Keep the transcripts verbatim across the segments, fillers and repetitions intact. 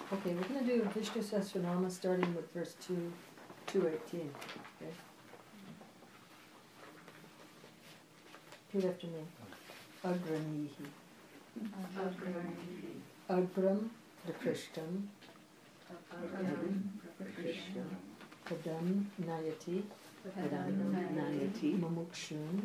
Okay, we're going to do Vishnu Sahasranama starting with verse two, two eighteen. Okay. Repeat after me. Agranihi. Agram prakrishtam. Padam nayati. Nayati. Mumukshun.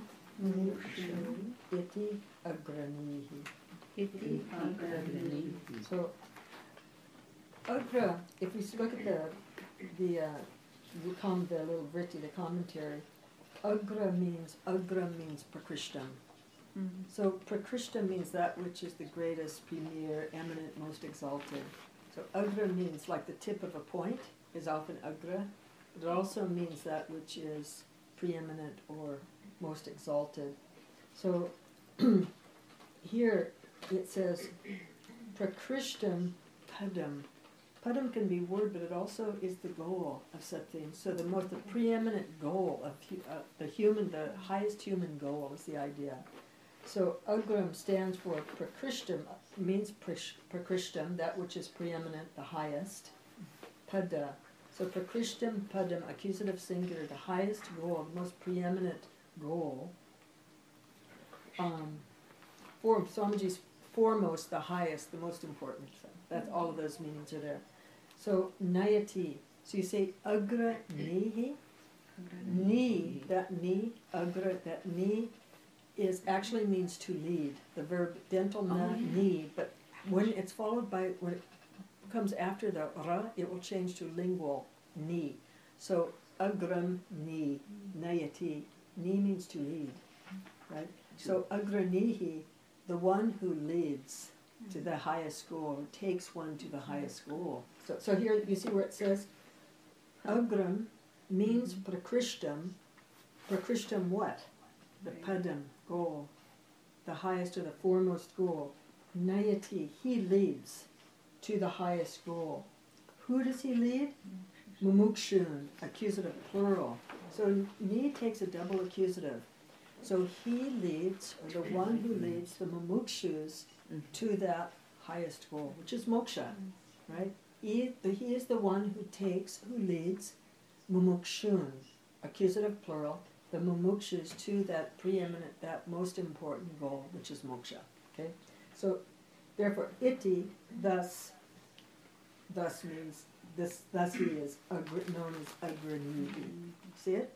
Iti agranihi. Iti agranihi. So, Agra, if we look at the the uh, the, com- the little vritti, the commentary, Agra means Agra means prakrishtam. Mm-hmm. So prakrishtam means that which is the greatest, premier, eminent, most exalted. So Agra means like the tip of a point is often Agra, but it also means that which is preeminent or most exalted. So here it says prakrishtam padam. Padam can be word, but it also is the goal of something. So the most, the preeminent goal of hu- uh, the human, the highest human goal is the idea. So Agram stands for prakrishtam, means prish- prakrishtam, that which is preeminent, the highest. Pada. So prakrishtam padam, accusative singular, the highest goal, the most preeminent goal. Um, for Swamiji's foremost, the highest, the most important. So that's all of those meanings are there. So nayati. So you say agra nihi. Ni, that ni, agra, that ni is actually means to lead. The verb dental na, Oh, yeah. ni, but when it's followed by, when it comes after the ra, it will change to lingual ni. So agram ni, nayati. Ni means to lead, right? So agranihi, the one who leads to the highest goal, or takes one to the highest goal. So, so here you see where it says, agram means prakrishtam. Prakrishtam what? The padam, goal. The highest or the foremost goal. Nayati, he leads to the highest goal. Who does he lead? Mumukshun, accusative plural. So ni takes a double accusative. So he leads, or the one who leads the mumukshus to that highest goal, which is moksha, right? He, the, he is the one who takes, who leads mumukshun, accusative plural, the mumukshus to that preeminent, that most important goal, which is moksha. Okay, so therefore, iti, thus, thus means this. Thus he is agr- known as agranihi. See it?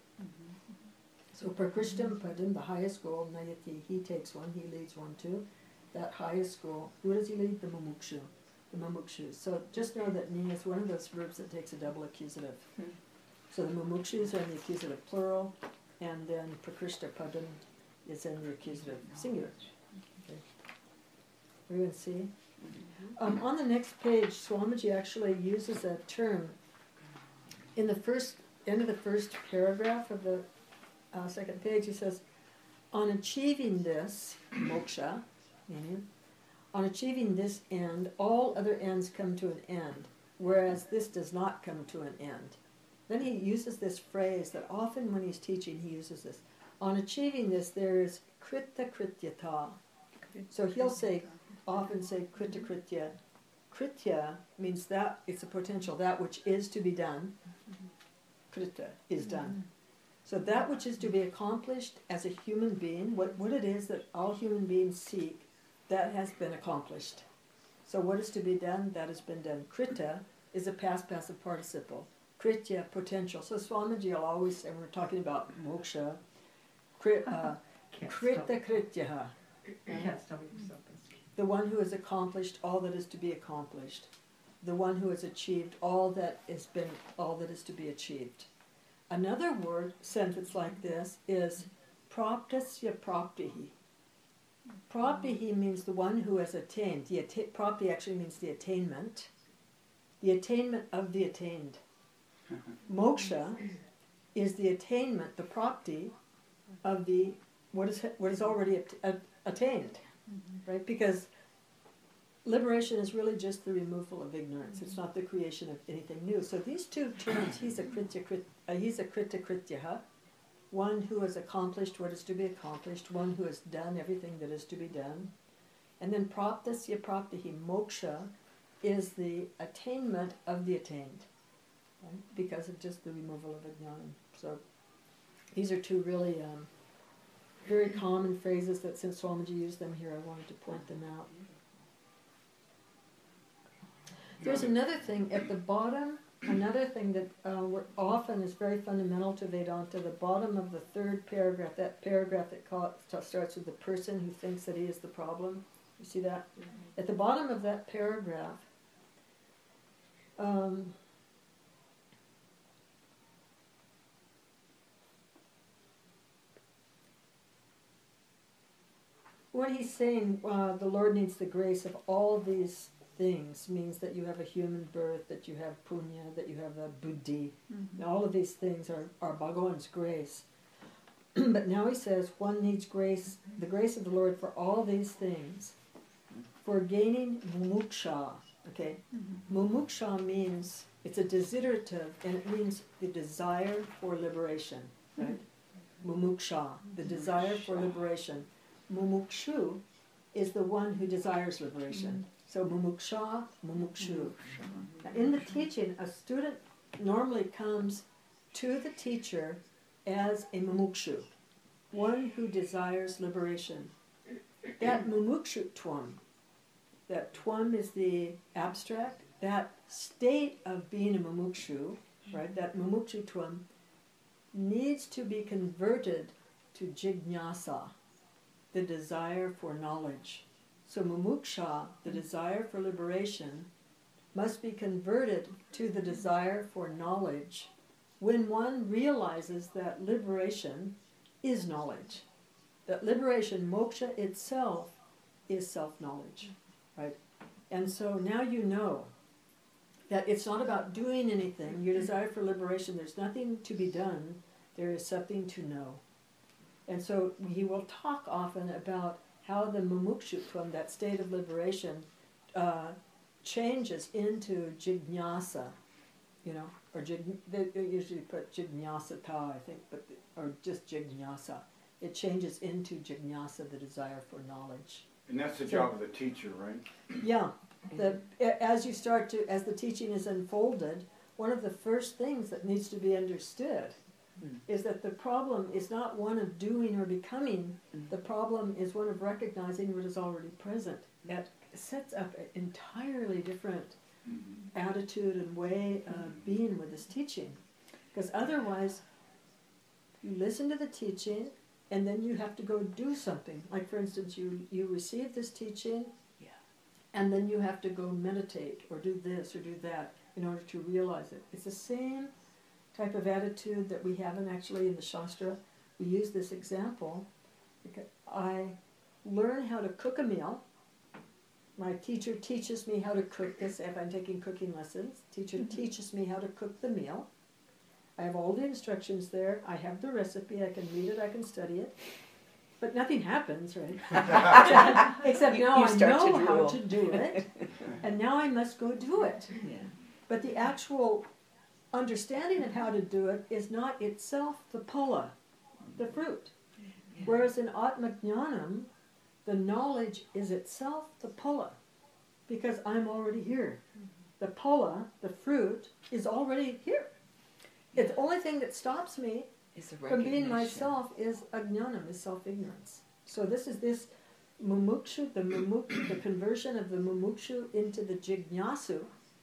So prakrishtam padam, the highest goal, nayati, he takes one, he leads one too. That highest goal, who does he lead? The mumukshu, the mumukshu. So just know that ni is one of those verbs that takes a double accusative. Hmm. So the mumukshus are in the accusative plural, and then prakrishta padam is in the accusative singular. Okay. We're going to see. Um, on the next page, Swamiji actually uses a term in the first end of the first paragraph of the uh, second page. He says, on achieving this, moksha, meaning, on achieving this end, all other ends come to an end, whereas this does not come to an end. Then he uses this phrase that often when he's teaching he uses this. On achieving this, there is krita krityata. So he'll say, often say krita kritya. Kritya means that, it's a potential, that which is to be done. Krita is done. So that which is to be accomplished as a human being, what, what it is that all human beings seek, that has been accomplished. So what is to be done, that has been done. Krita is a past passive participle. Kritya, potential. So Swamiji will always say, when we're talking about moksha, krit, uh, krita krityaha. Can't stop yourself. The one who has accomplished all that is to be accomplished. The one who has achieved all that has been, all that is to be achieved. Another word, sentence like this, is praptasya praptihi. Praptihi means the one who has attained. The atta- prapti actually means the attainment. The attainment of the attained. Moksha is the attainment, the prapti, of the what is what is already at, at, attained, right? Because liberation is really just the removal of ignorance. It's not the creation of anything new. So these two terms, he's a kritya, krit, uh, he's a krita krityaha, one who has accomplished what is to be accomplished, one who has done everything that is to be done, and then praptasya praptihi, moksha is the attainment of the attained, right? Because of just the removal of ajnana. So these are two really um, very common phrases that since Swamiji used them here, I wanted to point them out. There's another thing at the bottom, another thing that uh, we're- often is very fundamental to Vedanta, the bottom of the third paragraph, that paragraph that call, starts with the person who thinks that he is the problem. You see that? Mm-hmm. At the bottom of that paragraph, um, what he's saying, uh, the Lord needs the grace of all these things, means that you have a human birth, that you have punya, that you have a buddhi. Mm-hmm. All of these things are, are Bhagavan's grace. But now he says one needs grace, the grace of the Lord for all these things, for gaining mumuksha. Okay, mm-hmm. Mumuksha means, it's a desiderative, and it means the desire for liberation, right? Mm-hmm. Mumuksha, the desire for liberation. Mumukshu is the one who desires liberation. Mm-hmm. So mumuksha, mumukshu. Now, in the teaching, a student normally comes to the teacher as a mumukshu, one who desires liberation. That mumukshutvam, that tvam is the abstract, that state of being a mumukshu, right, that mumukshutvam needs to be converted to jignyasa, the desire for knowledge. So mumuksha, the desire for liberation, must be converted to the desire for knowledge when one realizes that liberation is knowledge. That liberation, moksha itself, is self-knowledge, right? And so now you know that it's not about doing anything. Your desire for liberation, there's nothing to be done. There is something to know. And so he will talk often about how the mumukshutvam, that state of liberation, uh, changes into jignyasa, you know, or jig, they usually put jignyasata, I think, but or just jignyasa. It changes into jignyasa, the desire for knowledge. And that's the So- job of the teacher, right? Yeah, the, as you start to, as the teaching is unfolded, one of the first things that needs to be understood Mm. is that the problem is not one of doing or becoming. Mm. The problem is one of recognizing what is already present. That sets up an entirely different mm-hmm. attitude and way of mm-hmm. being with this teaching. Because otherwise, you listen to the teaching and then you have to go do something. Like, for instance, you, you receive this teaching yeah. and then you have to go meditate or do this or do that in order to realize it. It's the same type of attitude that we have in actually in the Shastra. We use this example. Because I learn how to cook a meal. My teacher teaches me how to cook this. If I'm taking cooking lessons, teacher mm-hmm. teaches me how to cook the meal. I have all the instructions there. I have the recipe. I can read it. I can study it. But nothing happens, right? except except you, now you I know to how to do it. And now I must go do it. Yeah. But the actual understanding of how to do it is not itself the phala, the fruit. Yeah. Whereas in Atmajnanam, the knowledge is itself the phala, because I'm already here. Mm-hmm. The phala, the fruit, is already here. Yeah. The only thing that stops me from being myself is ajnanam, is self-ignorance. So this is this mumukshu, the mumukshu, the conversion of the mumukshu into the jignasu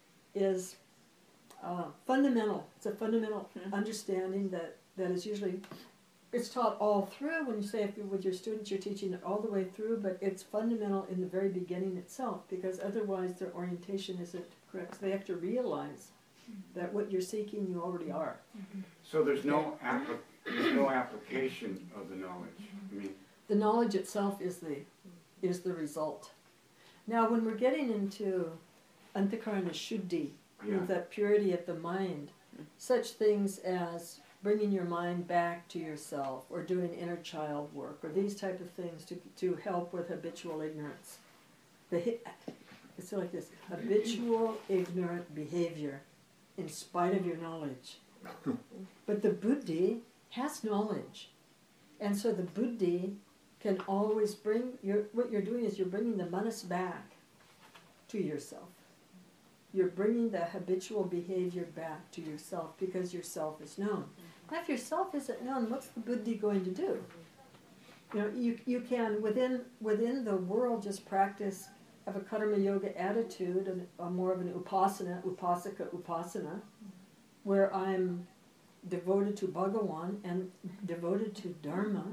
is uh, fundamental. It's a fundamental mm-hmm. understanding that, that is usually, it's taught all through. When you say if you're with your students, you're teaching it all the way through, but it's fundamental in the very beginning itself, because otherwise their orientation isn't correct. So they have to realize that what you're seeking, you already are. So there's no appli- there's no application of the knowledge. I mean, the knowledge itself is the is the result. Now, when we're getting into antakarana shuddhi, yeah. means that purity of the mind, such things as bringing your mind back to yourself, or doing inner child work, or these type of things to to help with habitual ignorance. The it's like this: habitual ignorant behavior, in spite of your knowledge. But the buddhi has knowledge. And so the buddhi can always bring, your, what you're doing is you're bringing the manas back to yourself. you're bringing the habitual behavior back to yourself because yourself is known. Now, if yourself isn't known, what's the buddhi going to do? You know, you, you can, within within the world, just practice, have a karma yoga attitude, and a more of an upasana, upasaka, upasana, where I'm devoted to Bhagawan and devoted to Dharma.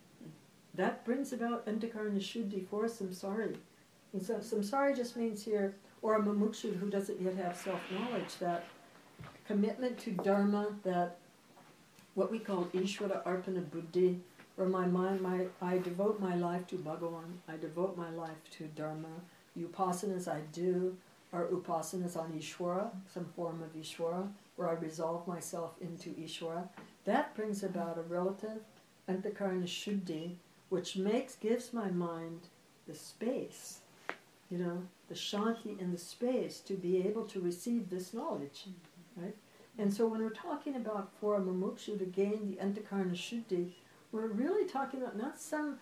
That brings about antakarana shuddhi for samsari. And so samsari just means here, or a mumukshu who doesn't yet have self-knowledge, that commitment to Dharma, that what we call Ishvara Arpana Buddhi, where my mind, my I devote my life to Bhagavan, I devote my life to Dharma. The upasanas I do are upasanas on Ishvara, some form of Ishvara, where I resolve myself into Ishvara. That brings about a relative antakarana shuddhi, which makes, gives my mind the space, you know, the shanti and the space to be able to receive this knowledge, right? And so when we're talking about for a mumukshu to gain the antakarana shuddhi, we're really talking about not some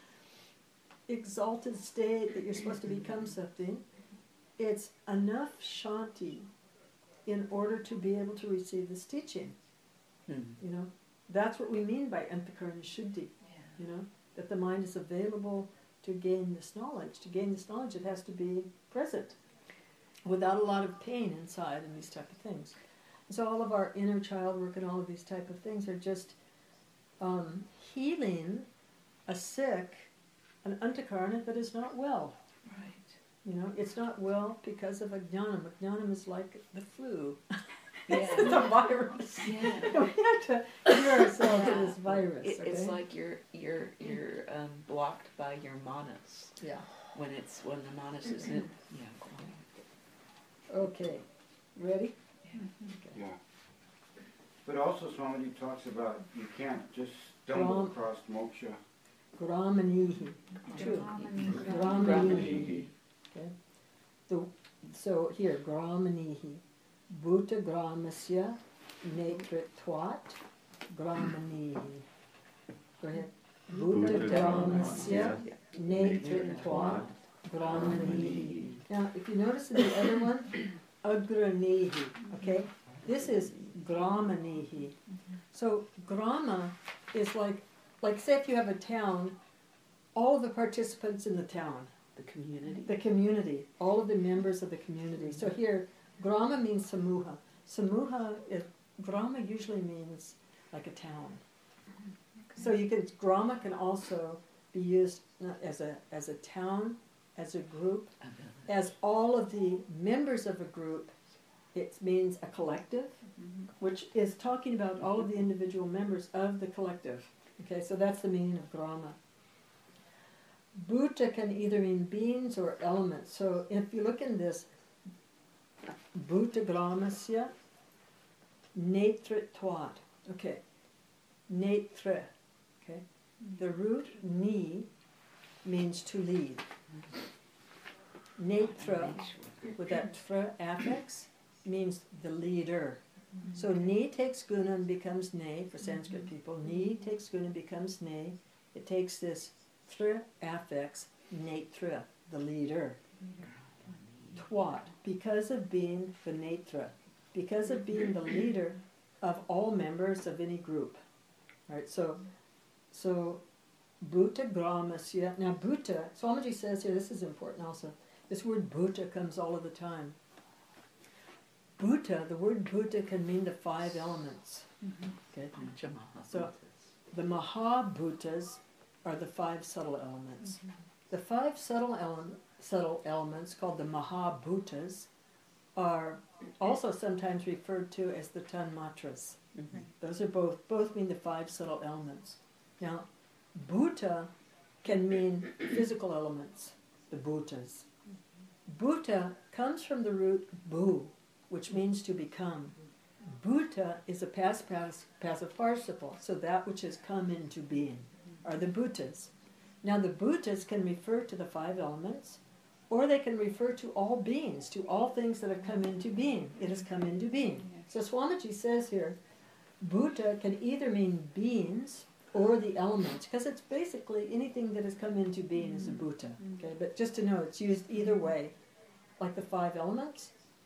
exalted state that you're supposed to become something. It's enough shanti in order to be able to receive this teaching. Mm. You know, that's what we mean by antakarana shuddhi. Yeah. You know, that the mind is available to gain this knowledge. To gain this knowledge, it has to be present, without a lot of pain inside and these type of things. So all of our inner child work and all of these type of things are just um, healing a sick, an antakarana that is not well. Right. You know, it's not well because of ajnanam. Ajnanam is like the flu. Yeah. It's the virus. Yeah. We have to cure ourselves Yeah. of this virus. It, okay? It's like you're you're you're um, blocked by your manas Yeah. when it's when the manas isn't. Yeah. Go on. Okay. Ready? Yeah. But also Swamiji talks about you can't just stumble Ram- across moksha. Gramanihi. True. Gramanihi. Okay. The, so here, Gramanihi. Bhuta Gramasya Netritvat Gramanihi. Go ahead. Bhuta Gramasya Netritvat Gramanihi. Now, if you notice in the other one, Agranihi. Okay? This is Gramanihi. So, Grama is like, like say if you have a town, all of the participants in the town, The community. the community, all of the members of the community. So here, Grama means Samuha. Samuha, is, Grama usually means like a town. So you can, Grama can also be used not as a as a town, as a group, as all of the members of a group. It means a collective, which is talking about all of the individual members of the collective. Okay, so that's the meaning of Grama. Bhuta can either mean beings or elements. So if you look in this, Bhuta Gramasya Netritvat. Okay, Netra. Okay, the root ni means to lead. Netra, with that tra affix, means the leader. So ni takes guna and becomes ne for Sanskrit people. Ni takes guna and becomes ne. It takes this thra affix, netra, the leader. Twat, because of being the netra, because of being the leader of all members of any group. Right, so so Bhuta Gramasya. Now Bhuta, Swamiji says here, this is important also. This word Bhuta comes all of the time. Bhuta, the word Bhuta can mean the five elements. Okay, so the Mahabhutas are the five subtle elements. The five subtle, ele- subtle elements, called the Mahabhutas, are also sometimes referred to as the Tanmatras. Mm-hmm. Those are both, both mean the five subtle elements. Now, Bhuta can mean physical elements, the Bhutas. Bhuta comes from the root bhu, which means to become. Bhuta is a past, past passive participle, so that which has come into being are the Bhutas. Now the Bhutas can refer to the five elements, or they can refer to all beings, to all things that have come into being. It has come into being. So Swamiji says here, Bhuta can either mean beings or the elements, because it's basically anything that has come into being is a Bhuta. Okay, but just to know, it's used either way, like the five elements,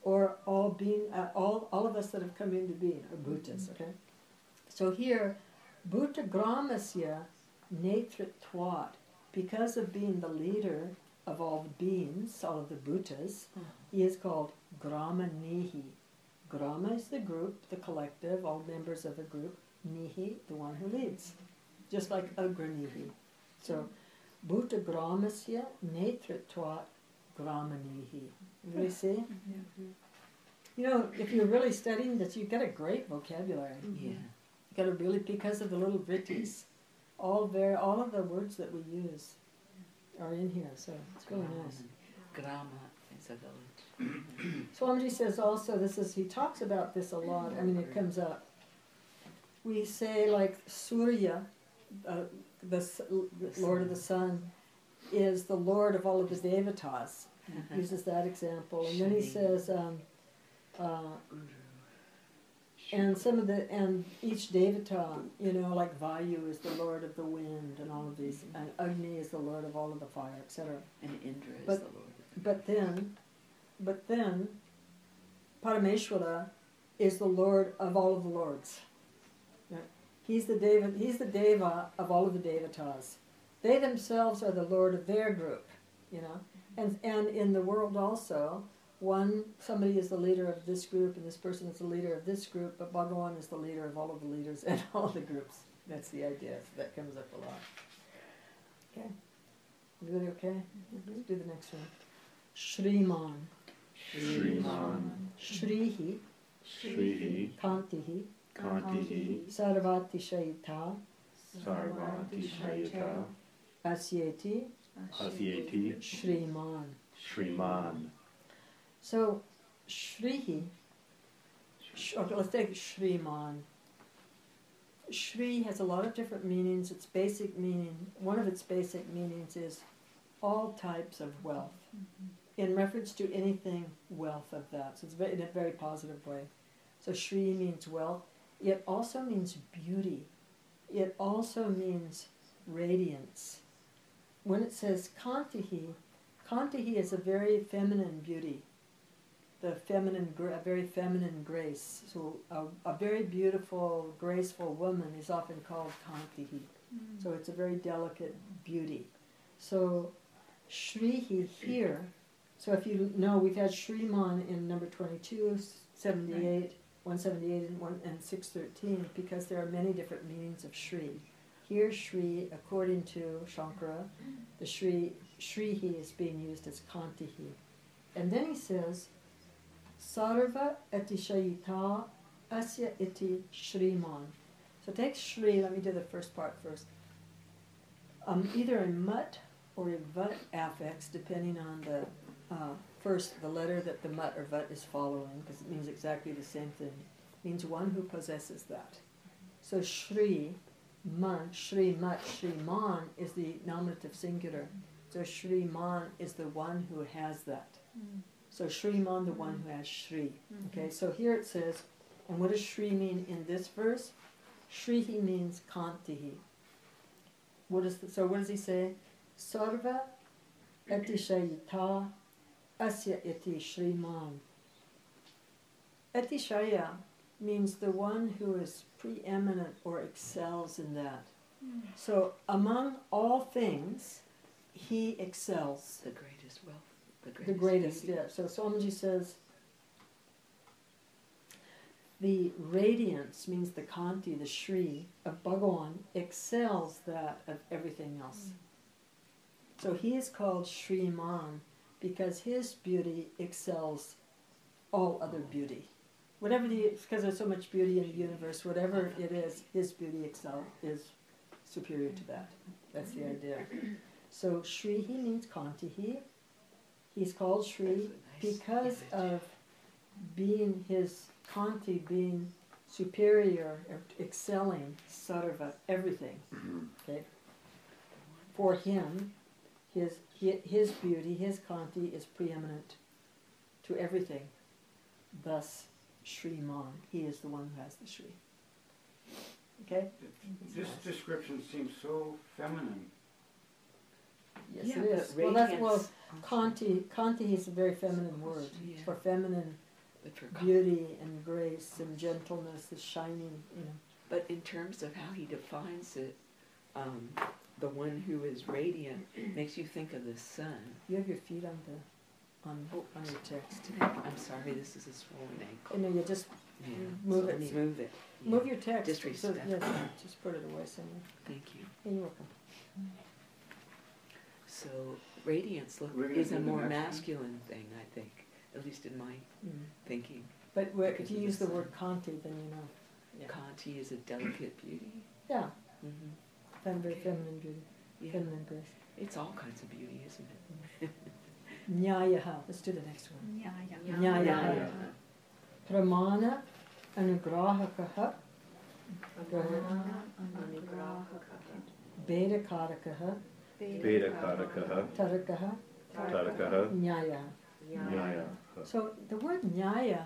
or all being, uh, all, all of us that have come into being are Bhutas, okay? So here, Bhuta Gramasya Netritvat, because of being the leader of all the beings, all of the Bhutas, he is called Grama Nihi. Grama is the group, the collective, all members of a group. Nihi, the one who leads. Just like Agranihi. So, Bhuta Gramasya Netritvat Grama Nihi. You really see? You know, if you're really studying this, you get a great vocabulary. Yeah. You got to really, because of the little vrittis, all very, all of the words that we use are in here, so it's really nice. Grama is a village. Swamiji says also, this is, he talks about this a lot, I mean it comes up. We say like Surya, uh, the, s- the Lord of the Sun, is the Lord of all of the Devatas. He uses that example. And then he says, um, uh, and some of the, and each Devata, you know, like Vayu is the Lord of the wind and all of these, and Agni is the Lord of all of the fire, et cetera. And Indra is But- the Lord. But then, but then, Parameshwara is the Lord of all of the lords. Yeah. He's the Deva, he's the Deva of all of the Devatas. They themselves are the Lord of their group, you know. And and in the world also, one somebody is the leader of this group, and this person is the leader of this group, but Bhagavan is the leader of all of the leaders and all the groups. That's the idea. So that comes up a lot. Okay. Everybody okay? Let's do the next one. Shriman. Shriman. Shrihi. Shrihi. Kantihi. Kantihi. Sarvatishayita. Sarvatishayata. Asyeti. Asyeti. Shriman. Shriman. So, Shrihi. Sh- okay, let's take Shriman. Shri has a lot of different meanings. Its basic meaning, one of its basic meanings is all types of wealth. In reference to anything wealth of that. So it's very, in a very positive way. So Shri means wealth. It also means beauty. It also means radiance. When it says Kantihi, Kantihi is a very feminine beauty. The feminine, gra- a very feminine grace. So a, a very beautiful, graceful woman is often called Kantihi. So it's a very delicate beauty. So Shrihi here, so if you know, we've had Shriman in number twenty-two, seventy-eight, one seventy-eight, and, one, and six thirteen, because there are many different meanings of Shri. Here, Shri, according to Shankara, the Shri, Shrihi is being used as Kantihi. And then he says, Sarva etishayita asya iti Shriman. So take Shri, let me do the first part first. Um, either a mut or a vat affix, depending on the uh, first, the letter that the mut or vat is following, because it means exactly the same thing. It means one who possesses that. So Shri, man, Shri mat, Shri man is the nominative singular. So Shri man is the one who has that. So Shri man, the one who has Shri. Okay, so here it says, and what does Shri mean in this verse? Shrihi means Kantihi. What is the, so what does he say? Sarva etishayita asya iti Shriman. Etishaya means the one who is preeminent or excels in that. So among all things, he excels. The greatest wealth. The greatest. The greatest, beauty. yeah. So Swamiji says, the radiance means the Kanti, the Shri of Bhagavan excels that of everything else. So he is called Shriman because his beauty excels all other beauty. Whatever the, because there's so much beauty in the universe, whatever it is, his beauty excel is superior to that. That's the idea. So Shrihi means Kantihi. He's called Shri That's a nice because image. of being his Kanti being superior, excelling sarva, everything. Okay. For him, his his beauty, his Kanti is preeminent to everything. Thus, Shriman, he is the one who has the Shri. Okay. This description seems so feminine. Yes, Yeah, it is. but Well, that's well. radiance- Kanti, Kanti is a very feminine word Yeah. for feminine But for co- beauty and grace and gentleness is shining, you know. But in terms of how he defines it, um, the one who is radiant makes you think of the sun. You have your feet on the, on, Oh, on your text. I'm sorry, this is a swollen ankle. You know, you just Yeah, move so it. Let me move it. Yeah. move your text. So, Disrespect. yes, just put it away somewhere. Thank you. Yeah, you're welcome. So radiance look, We're gonna is a do the more next one? masculine thing, I think, at least in my Mm. thinking. But where, Because if you of use the the sun. word Kanti, then you know. Yeah. Kanti is a delicate beauty. Yeah, Mm-hmm. fem- very Okay. feminine beauty, Yeah, feminine grace. it's all kinds of beauty, isn't it? Nyayaha. Let's do the next one. Nyaya. Nyayaha. Yeah. Pramana anugrahakaha Vedakarakaha Vedakarakaha, Tarakaha Tarakaha, Nyaya. Nyaya. So the word Nyaya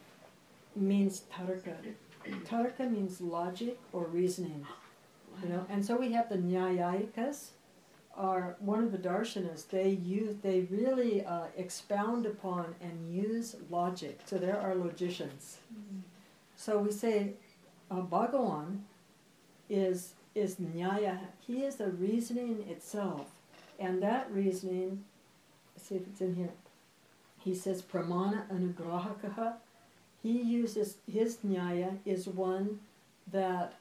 means taraka. Taraka means logic or reasoning. You know, and so we have the Nyayayikas, are one of the darshanas. They use, they really uh, expound upon and use logic. So there are logicians. So we say uh, Bhagawan is is Nyaya. He is the reasoning itself, and that reasoning. Let's see if it's in here. He says Pramana Anugrahakaha. He uses his Nyaya is one that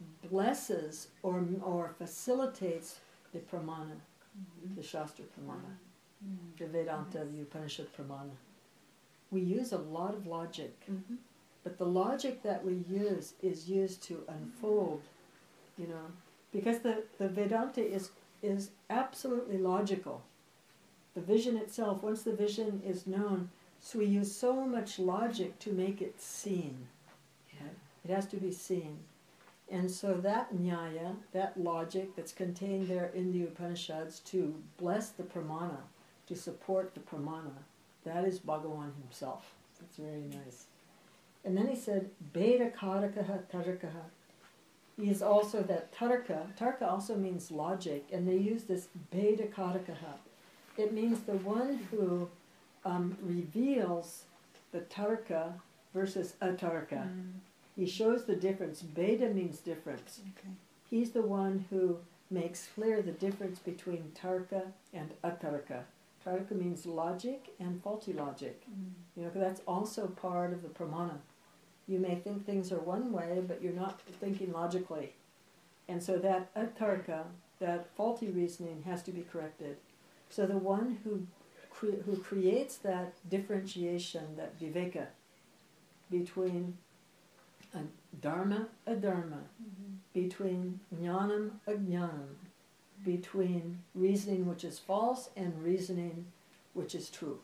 blesses or or facilitates the pramana, the Shastra pramana, the Vedanta, the Upanishad pramana. We use a lot of logic, Mm-hmm. but the logic that we use is used to unfold, you know, because the, the Vedanta is is absolutely logical. The vision itself, once the vision is known, so we use so much logic to make it seen. Yeah. It has to be seen. And so that nyaya, that logic that's contained there in the Upanishads to bless the pramana, to support the pramana, that is Bhagavan himself. That's very nice. And then he said, Beda karakaha tarakaha. He is also that taraka. Taraka also means logic, and they use this Beda karakaha. It means the one who um, reveals the taraka versus ataraka. He shows the difference. Beda means difference. Okay. He's the one who makes clear the difference between tarka and atarka. Tarka means logic and faulty logic. You know, 'cause that's also part of the pramana. You may think things are one way, but you're not thinking logically. And so that atarka, that faulty reasoning, has to be corrected. So the one who cre- who creates that differentiation, that viveka, between a dharma, adharma, between jnanam, ajnanam, between reasoning which is false and reasoning which is true.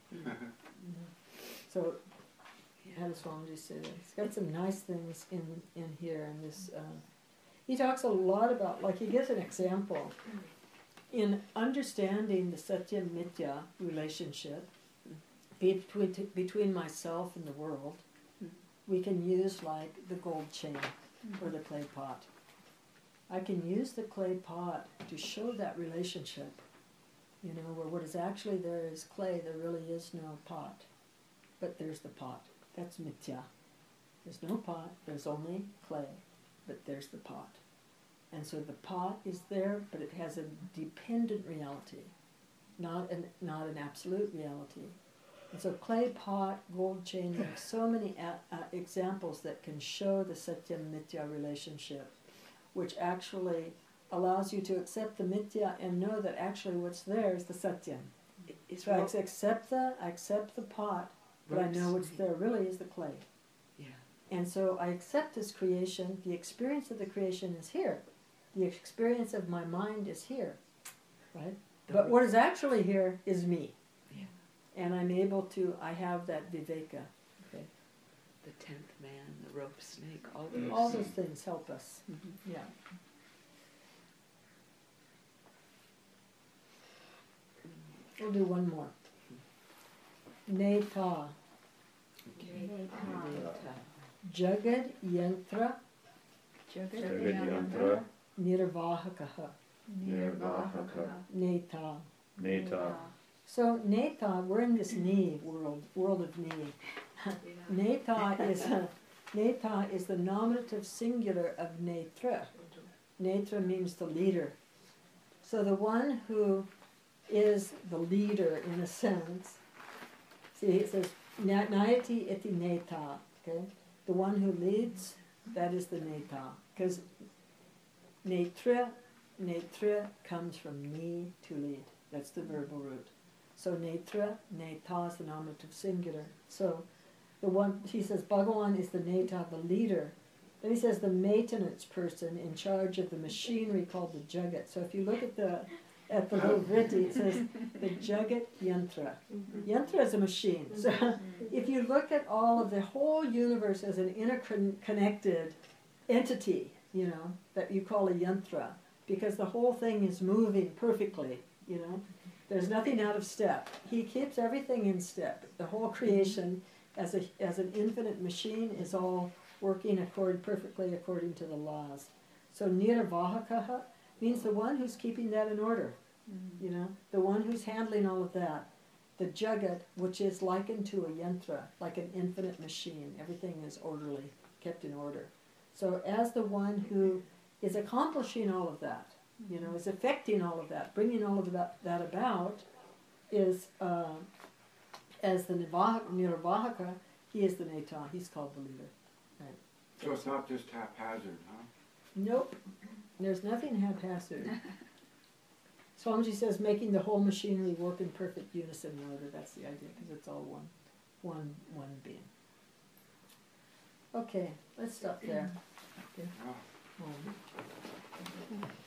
So, how does Swamiji say that? He's got some nice things in, in here in this. Uh, he talks a lot about, like he gives an example. In understanding the Satya Mithya relationship between, between myself and the world, we can use like the gold chain or the clay pot. I can use the clay pot to show that relationship, you know, where what is actually there is clay, there really is no pot. But there's the pot. That's mithya. There's no pot, there's only clay, but there's the pot. And so the pot is there, but it has a dependent reality, not an, not an absolute reality. And so clay pot, gold chain, there are so many a- uh, examples that can show the Satya Mithya relationship, which actually allows you to accept the Mithya and know that actually what's there is the Satyam. It's So I ro- accept the, I accept the pot, but I know what's there really is the clay. Yeah. And so I accept this creation, the experience of the creation is here. The experience of my mind is here, right? The But ro- what is actually here is me. Yeah. And I'm able to, I have that viveka. Okay. The tenth man, the rope snake, all those. All those things help us. Mhm. Yeah. We'll do one more. Neta, Neta. Jagad Yantra Jagayantra, Nirvahakaha. Nirvahaka, Neta. Neta, So Neta, we're in this knee world, world of knee. Neta is a, Neta is the nominative singular of Netra. Netra means the leader. So the one who is the leader in a sense. See, it says Nayati iti Neta. Okay, the one who leads, that is the Neta. Because Netra, Netra comes from ni, to lead. That's the verbal root. So Netra, Neta is the nominative singular. So the one, he says Bhagawan is the Neta, the leader. Then he says the maintenance person in charge of the machinery called the Jagat. So if you look at the at the little vritti, it says the Jagat Yantra. Yantra is a machine. So if you look at all of the whole universe as an interconnected entity, you know, that you call a Yantra, because the whole thing is moving perfectly, you know. There's nothing out of step. He keeps everything in step. The whole creation as a as an infinite machine is all working accord, perfectly according to the laws. So Nirvahakaha means the one who's keeping that in order. Mm-hmm. You know, the one who's handling all of that. The Jagat, which is likened to a yantra, like an infinite machine. Everything is orderly, kept in order. So as the one who is accomplishing all of that, you know, is affecting all of that, bringing all of that, that about, is uh, as the Nirvahaka, he is the Neta, he's called the leader. Right. So it's not just haphazard, huh? Nope, there's nothing haphazard. Swamiji says making the whole machinery work in perfect unison in order, that's the idea, because it's all one, one, one being. Okay, let's stop there. Okay. Yeah. Um,